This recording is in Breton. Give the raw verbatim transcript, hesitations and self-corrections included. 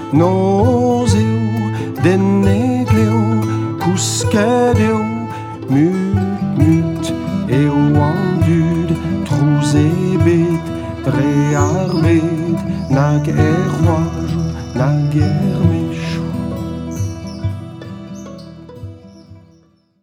Nos eo, den egleo, kouskedeo, mut, mut, eo an dud, trouz e bet, dre ar bet, nag er c'hoazh, nag er met.